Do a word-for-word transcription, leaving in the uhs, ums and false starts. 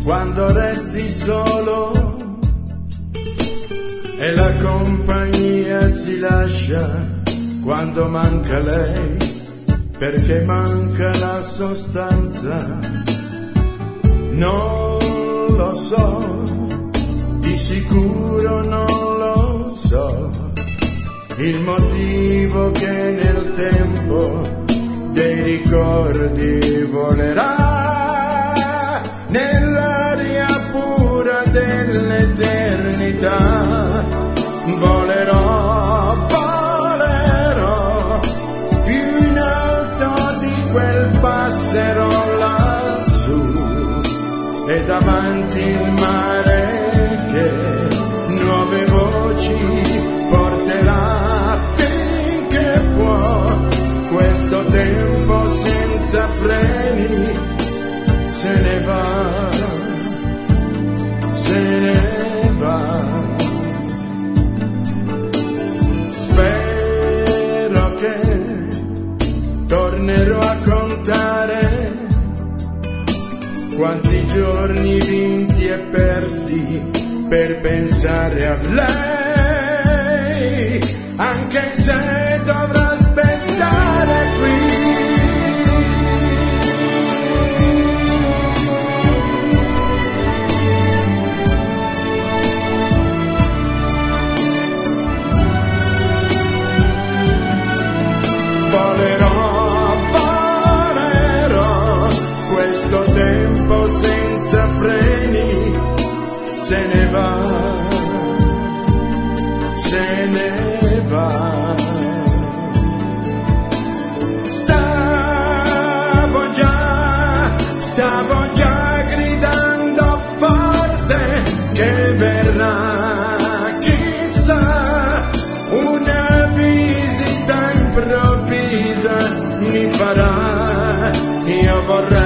quando resti solo e la compagnia si lascia, quando manca lei, perché manca la sostanza. Non lo so, di sicuro non lo so, il motivo che nel tempo dei ricordi volerà nell'aria pura dell'eternità. Volerò, volerò più in alto di quel passero lassù, e davanti il mare che nuove voci porterà, finché può questo tempo senza freni se ne va, se ne va. Spero che tornerò a contare quanti giorni vinti e persi per pensare a lei, anche se dovrò aspettare qui. Volerò, volerò questo tempo senza freni se ne va, se ne va. Stavo già, stavo già gridando forte che verrà, chissà, una visita improvvisa mi farà, io vorrei